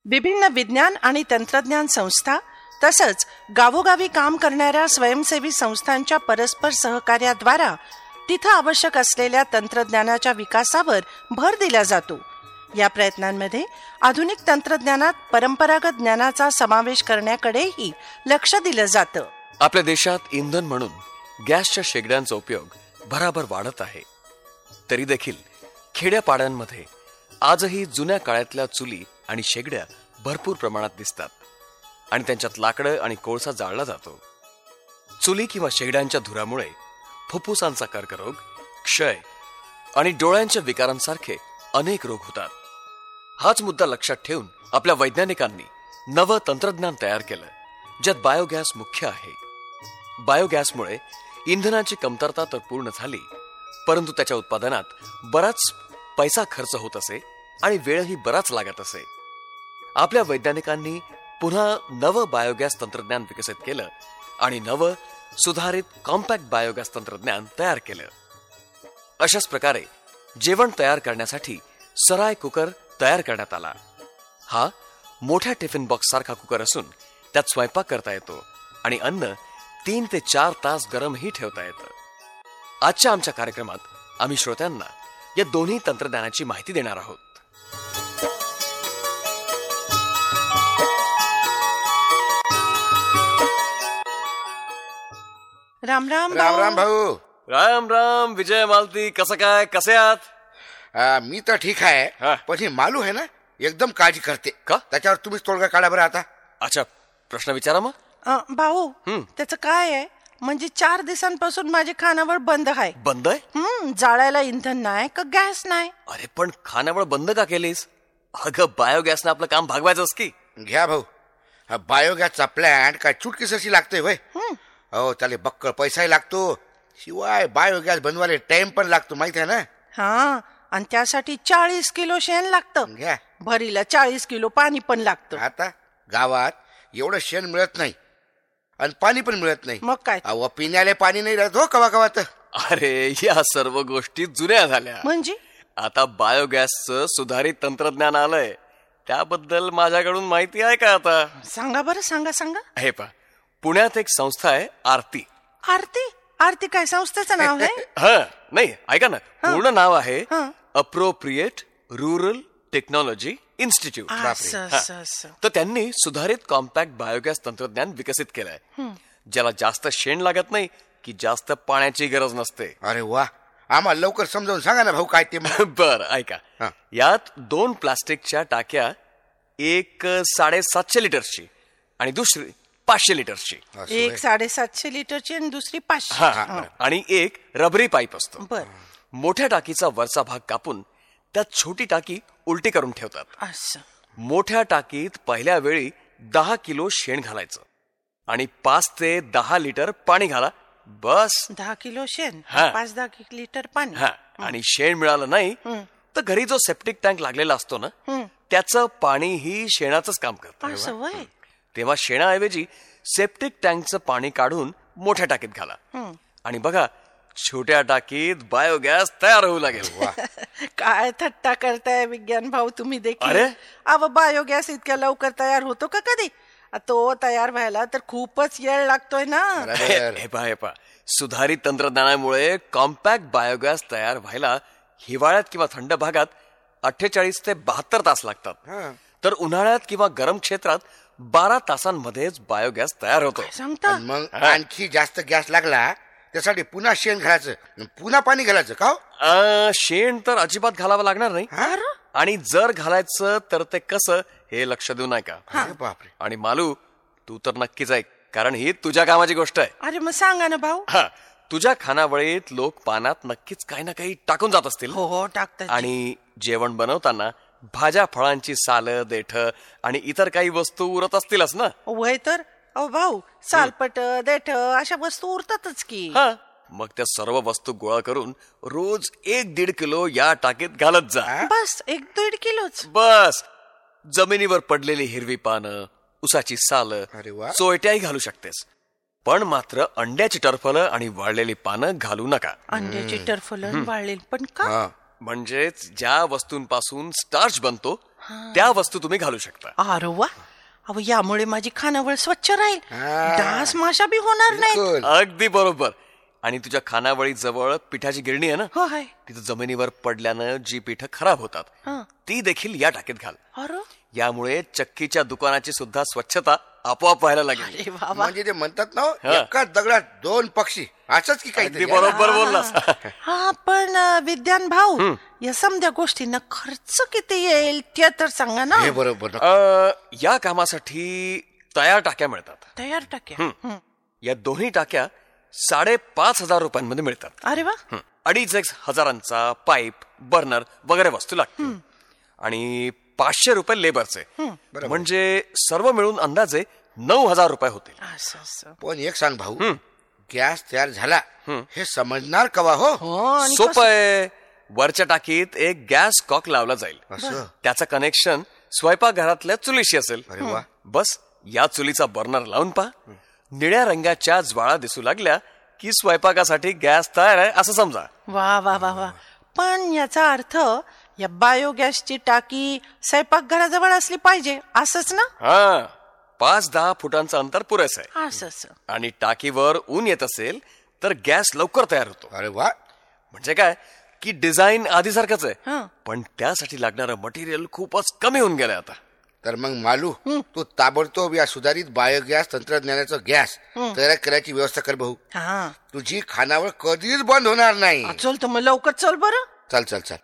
विभिन्न विज्ञान आणि तंत्रज्ञान संस्था तसंच गावोगावी काम करणाऱ्या स्वयंसेवी संस्थांच्या परस्पर सहकार्याद्वारा तिथं आवश्यक असलेल्या तंत्रज्ञानाच्या विकासावर भर दिला जातो. या प्रयत्नांमध्ये आधुनिक तंत्रज्ञानात परंपरागत ज्ञानाचा समावेश करण्याकडेही लक्ष दिलं जातं. आपल्या देशात इंधन म्हणून गॅसच्या शेगड्यांचा उपयोग भराभर वाढत आहे. तरी देखील खेड्यापाड्यांमध्ये आजही जुन्या काळातल्या चुली आणि शेगड्या भरपूर प्रमाणात दिसतात आणि त्यांच्यात लाकडं आणि कोळसा जाळला जातो. चुली किंवा शेगड्यांच्या धुरामुळे फुफ्फुसांचा कर्करोग, क्षय आणि डोळ्यांच्या विकारांसारखे अनेक रोग होतात. हाच मुद्दा लक्षात ठेवून आपल्या वैज्ञानिकांनी नवं तंत्रज्ञान तयार केलं, ज्यात बायोगॅस मुख्य आहे. बायोगॅसमुळे इंधनाची कमतरता तर पूर्ण झाली, परंतु त्याच्या उत्पादनात बराच पैसा खर्च होत असे आणि वेळही बराच लागत असे. आपल्या वैज्ञानिकांनी पुन्हा नवं बायोगॅस तंत्रज्ञान विकसित केलं आणि नवं सुधारित कॉम्पॅक्ट बायोगॅस तंत्रज्ञान तयार केलं. अशाच प्रकारे जेवण तयार करण्यासाठी सराय कुकर तयार करण्यात आला. हा मोठ्या टिफिन बॉक्स सारखा कुकर असून त्यात स्वयंपाक करता येतो आणि अन्न 3 ते 4 तास गरमही ठेवता येतं. आजच्या आमच्या कार्यक्रमात आम्ही श्रोत्यांना या दोन्ही तंत्रज्ञानाची माहिती देणार आहोत. राम राम राम राम भाऊ. राम राम विजय मालती, कसं काय, कसे आहात? मी तर ठीक आहे, पण ही मालू आहे ना एकदम काळजी करते. का? त्याच्यावर तुम्हीच तोडगा काढा बरं आता. अच्छा, प्रश्न विचारा मग. भाऊ, त्याचं काय आहे म्हणजे 4 दिवसांपासून माझे खानावळ बंद आहे. बंद आहे? जाळायला इंधन नाही का गॅस नाही. अरे पण खानावळ बंद का केलीस? अगं बायोगॅसनं आपलं काम भागवायचंच की. घ्या भाऊ, हा बायोगॅसचा प्लॅन्ट काय चुटकीसाची लागतोय होय. हो, त्याला बक्कळ पैसाही लागतो, शिवाय बायोगॅस बनवायला टाइम पण लागतो, माहित आहे ना. हा, आणि त्यासाठी 40 किलो शेण लागतं. घ्या, भरीला 40 किलो पाणी पण लागतं. आता गावात एवढं शेण मिळत नाही आणि पाणी पण मिळत नाही. मग काय, अहो पिण्याला पाणी नाही राहत हो कवा कवा तर. अरे या सर्व गोष्टी जुन्या झाल्या. म्हणजे आता बायोगॅसचं सुधारित तंत्रज्ञान आलंय, त्याबद्दल माझ्याकडून माहिती आहे का? आता सांगा बरं, सांगा. हे पहा, पुण्यात एक संस्था आहे आरती. आरती काय संस्थेचं नाव आहे? नाही, ऐका ना, पूर्ण नाव आहे अप्रोप्रिएट रूरल टेक्नॉलॉजी इन्स्टिट्यूट. तर त्यांनी सुधारित कॉम्पॅक्ट बायोगॅस तंत्रज्ञान विकसित केलंय, ज्याला जास्त शेण लागत नाही की जास्त पाण्याची गरज नसते. अरे वा, आम्हाला लवकर समजावून सांगा ना भाऊ काय ते. बर ऐका, यात 2 प्लास्टिकच्या टाक्या, एक 750 लिटरची आणि दुसरी 500 लिटरची. एक 750 लिटरची आणि दुसरी 500. आणि एक रबरी पाईप असतो. बर. मोठ्या टाकीचा वरचा भाग कापून त्यात छोटी टाकी उलटी करून ठेवतात. असं. मोठ्या टाकीत पहिल्या वेळी 10 किलो शेण घालायचं आणि 5 ते 10 लिटर पाणी घाला, बस. 10 किलो शेण, 5-10 लिटर पाणी. आणि शेण मिळालं नाही तर घरी जो सेप्टिक टँक लागलेला असतो ना, त्याचं पाणी ही शेणाचंच काम करतं. असं वय. तेव्हा शेणाऐवजी सेप्टिक टँकचं पाणी काढून मोठ्या टाकीत घाला आणि बघा, छोट्या टाकीत बायोगॅस तयार होऊ लागेल. काय थट्टा करताय विज्ञान भाऊ तुम्ही देखील. अरे अव बायोगॅस इतक्या लवकर तयार होतो का कधी? तो तयार व्हायला तर खूपच वेळ लागतोय ना. हे पहा, सुधारित तंत्रज्ञानामुळे कॉम्पॅक्ट बायोगॅस तयार व्हायला हिवाळ्यात किंवा थंड भागात 48 ते 72 तास लागतात, तर उन्हाळ्यात किंवा गरम क्षेत्रात 12 तासांमध्येच बायोगॅस तयार होतो. सांगता? मग आणखी जास्त गॅस लागला त्यासाठी पुन्हा शेण घालायचं, पुन्हा पाणी घालायचं का? शेण तर अजिबात घालावं लागणार नाही, आणि जर घालायचं तर ते कसं हे लक्ष देऊ नये का. बापरे. आणि मालू, तू तर नक्कीच ऐक, कारण ही तुझ्या कामाची गोष्ट आहे. अरे मग सांगा ना भाऊ. तुझ्या खानावळीत लोक पानात नक्कीच काही ना काही टाकून जात असतील. हो, टाकतात. आणि जेवण बनवताना भाज्या, फळांची सालं, देठ आणि इतर काही वस्तू उरत असतीलच ना. वय तर. अहो भाऊ, सालपट, देठ अशा वस्तू उरतातच की. मग त्या सर्व वस्तू गोळा करून रोज 1-1.5 किलो या टाकीत घालत जा. बस 1-1.5 किलोच. बस. जमिनीवर पडलेली हिरवी पानं, उसाची सालं, चोयट्याही घालू शकतेस, पण मात्र अंड्याची टरफलं आणि वाळलेली पानं घालू नका. अंड्याची टरफलं वाळलेली पण का? म्हणजेच ज्या वस्तूंपासून स्टार्च बनतो त्या वस्तू तुम्ही घालू शकता. अरे वा, अहो यामुळे माझी खानावळ स्वच्छ राहील, हा. डास माशा बी होणार नाही. बिलकुल. अगदी बरोबर. आणि तुझ्या खानावळी जवळ पिठाची गिरणी आहे ना, हो आहे. तिथं जमिनीवर पडल्यानं जी पिठं खराब होतात हं. ती देखील या टाकीत घाल. अरे यामुळे चक्कीच्या दुकानाची सुद्धा स्वच्छता आपोआप व्हायला लागेल. अरे वा वा. म्हणजे ते म्हणतात ना, हा. एकाच दगडात दोन पक्षी, असंच की अगदी काहीतरी. बरोबर बोललास. हा पण विद्यान भाऊ, या समध्या गोष्टींना खर्च किती येईल ते तर सांगा ना. हे बरोबर. या कामासाठी तयार टाक्या मिळतात. तयार टाक्या. या दोन्ही टाक्या 5,500 रुपयांमध्ये मिळतात. अरे वा. 2,500 हजारांचा पाईप, बर्नर वगैरे वस्तू लागतील. आणि 500 रुपये लेबरचे. म्हणजे सर्व मिळून अंदाजे 9,000 रुपये होतील. असं असं. पण एक सांग भाऊ, गॅस तयार झाला हे समजणार कवा? हो हो आणि सोपं आहे. वरच्या टाकीत एक गॅस कॉक लावला जाईल. असं. त्याचं कनेक्शन स्वयंपाकघरातल्या चुलीशी असेल. अरे वा. बस या चुलीचा बर्नर लावून पहा. निळ्या रंगाच्या ज्वाळा दिसू लागल्या की स्वयंपाकासाठी गॅस तयार आहे असं समजा. वा वा वा वा. पण याचा अर्थ या बायोगॅसची टाकी स्वयंपाकघराजवळ असली पाहिजे असंच ना? हा, 5-10 फुटांचं अंतर पुरेसं आहे. असं असं. आणि टाकीवर ऊन येत असेल तर गॅस लवकर तयार होतो. अरे वा. म्हणजे काय की डिझाईन आधीसारखंच आहे, हं. पण त्यासाठी लागणारं मटेरियल खूपच कमी होऊन गेलंय आता. तर मग मालू, तू ताबडतोब या सुधारित बायोगॅस तंत्रज्ञानाचा गॅस तयार करायची व्यवस्था कर भाऊ. हा तुझी खानावळ कधीच बंद होणार नाही. चल तर मग लवकर चल बरं. चल चल चल.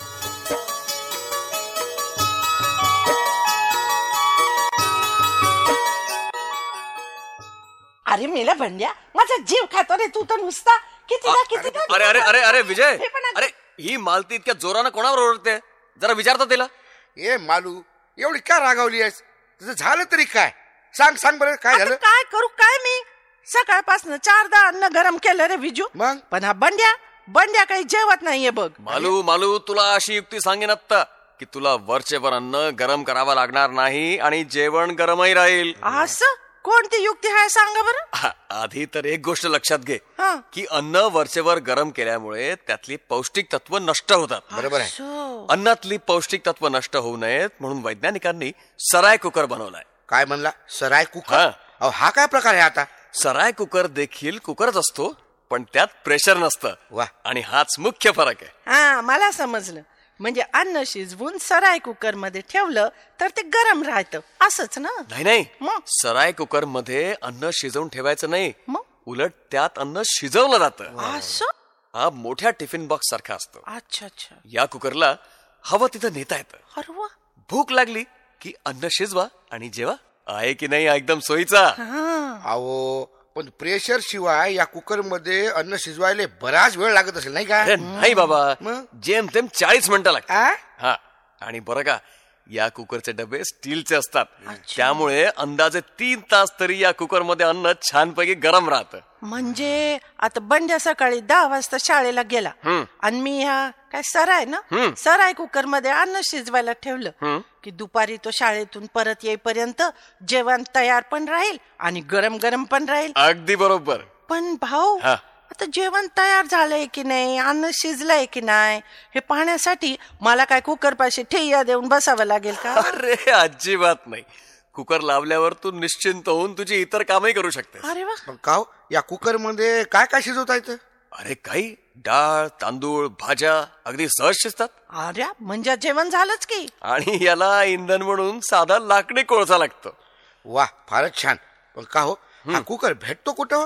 अरे मेला भंड्या, माझा जीव खातो रे तू तर नुसता. कितीदा अरे अरे अरे अरे विजय, हे पण अरे ही मालती इतक्या जोरानं कोणावर ओरडते? जरा विचारता तिला. ए मालू, एवढी का रागावली आहेस? तुझं झालं तरी काय? सांग सांग बरं, काय आता झालं? काय करू काय मी? सकाळपासून 4दा अन्न गरम केलं रे विजू. मग? पण हा बंड्या काही जेवत नाहीये बघ. मालू तुला अशी युक्ती सांगेन आत्ता की तुला वरचे वर अन्न गरम करावं लागणार नाही आणि जेवण गरमही राहील. असं कोणती युक्ती आहे सांगा बरं. आधी तर एक गोष्ट लक्षात घे हा. की अन्न वरचेवर गरम केल्यामुळे त्यातली पौष्टिक तत्व नष्ट होतात. बरोबर आहे. असं. अन्नातली पौष्टिक तत्व नष्ट होऊ नयेत म्हणून वैज्ञानिकांनी सराय कुकर बनवलाय. काय म्हणला? सराय कुकर? हा. अहो हा काय प्रकार आहे आता? सराय कुकर देखील कुकरच असतो, पण त्यात प्रेशर नसतं. वा. आणि हाच मुख्य फरक आहे. हा मला समजलं. म्हणजे अन्न शिजवून सराय कुकर मध्ये ठेवलं तर ते गरम राहतं असंच ना? नाही मग? सराय कुकर मध्ये अन्न शिजवून ठेवायचं नाही, मग? उलट त्यात अन्न शिजवलं जातं. असं. हा मोठ्या टिफिन बॉक्स सारखा असतो. अच्छा अच्छा. या कुकरला हवं तिथं नेता येतं. अरे वा. भूक लागली की अन्न शिजवा आणि जेवा. आहे की नाही एकदम सोयीचा? हा. अहो पण प्रेशर शिवाय या कुकर मध्ये अन्न शिजवायला बराच वेळ लागत असेल नाही का? अरे नाही बाबा, मग? जेमतेम 40 मिनिटं लागतात. आ? हा. आणि बरं का, या कुकरचे डबे स्टीलचे असतात, त्यामुळे अंदाजे 3 तास तरी या कुकर मध्ये अन्न छानपैकी गरम राहतं. म्हणजे आता बंड्या सकाळी 10 वाजता शाळेला गेला आणि मी काय सराय कुकर मध्ये अन्न शिजवायला ठेवलं की दुपारी तो शाळेतून परत येईपर्यंत जेवण तयार पण राहील आणि गरम गरम पण राहील. अगदी बरोबर. पण भाऊ, हा. आता जेवण तयार झालंय की नाही, अन्न शिजलंय की नाही हे पाहण्यासाठी मला काय कुकर पाशी ठेया देऊन बसावं लागेल का? अरे अजिबात नाही. कुकर लावल्यावर तू निश्चिंत होऊन तुझी इतर कामही करू शकतेस. अरे वा. पण का हो, या कुकर मध्ये काय काय शिजवता येतं? अरे काही डाळ, तांदूळ, भाज्या अगदी सहज शिजतात. अरे म्हणजे जेवण झालंच की. आणि याला इंधन म्हणून साधा लाकडी कोळसा लागतो. वा, फारच छान. पण का हो, हा कुकर भेटतो कुठं?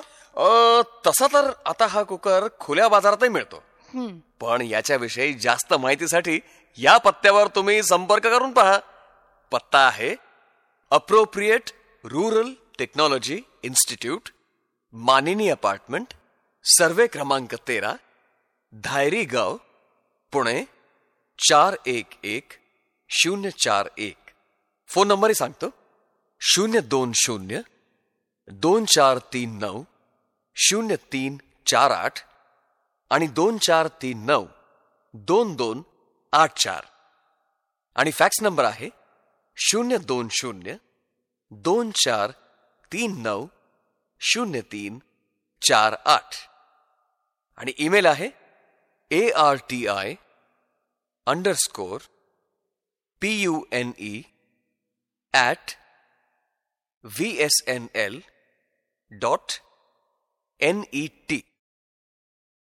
तसा तर आता हा कुकर खुल्या बाजारातही मिळतो, पण याच्याविषयी जास्त माहितीसाठी या पत्त्यावर तुम्ही संपर्क करून पहा. पत्ता आहे appropriate rural technology institute, Manini apartment, survey क्रमांक 13, धायरी गाव, पुणे 411041. फोन नंबरही सांगतो, 02024390348 आणि 24392284. आणि फॅक्स नंबर आहे 02024390348. आणि ईमेल आहे ARTI_PRO PUNE@VSNL.NET